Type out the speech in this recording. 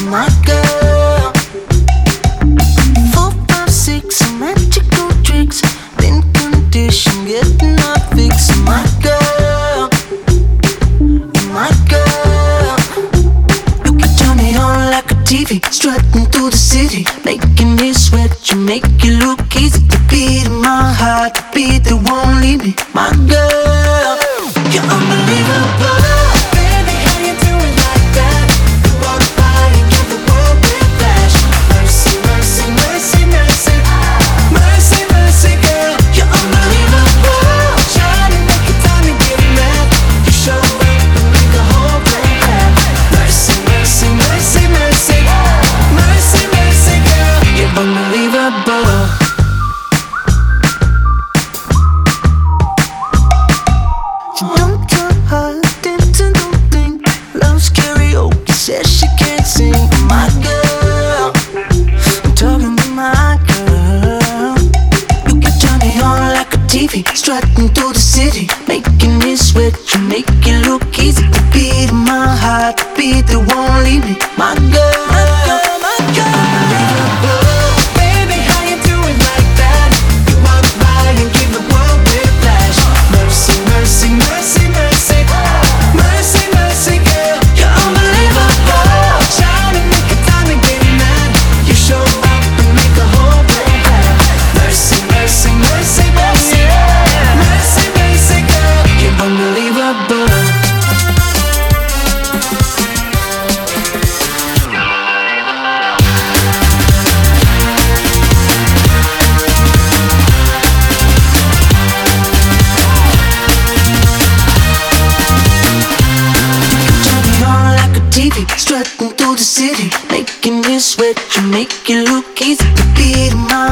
my girl. 4, 5, 6, some magical tricks. Been conditioned, getting my fix. My girl, you're my girl. You can turn it on like a TV, strutting through the city, making me sweat. You make it look easy to beat in my heart, the beat that won't leave me. My girl, you're unbelievable. Says she can't sing. My girl, I'm talking to my girl. You can turn it on like a TV, strutting through the city, making me sweat. You make it look easy to beat in my heart, the beat that won't leave me. My girl, my girl, unbelievable. Baby, how you do it like that? You walk by and give the world whiplash. Mercy, mercy, mercy, mercy, mercy, mercy, girl, you're unbelievable. Strutting through the city, making me sweat. You make it look easy to beat in my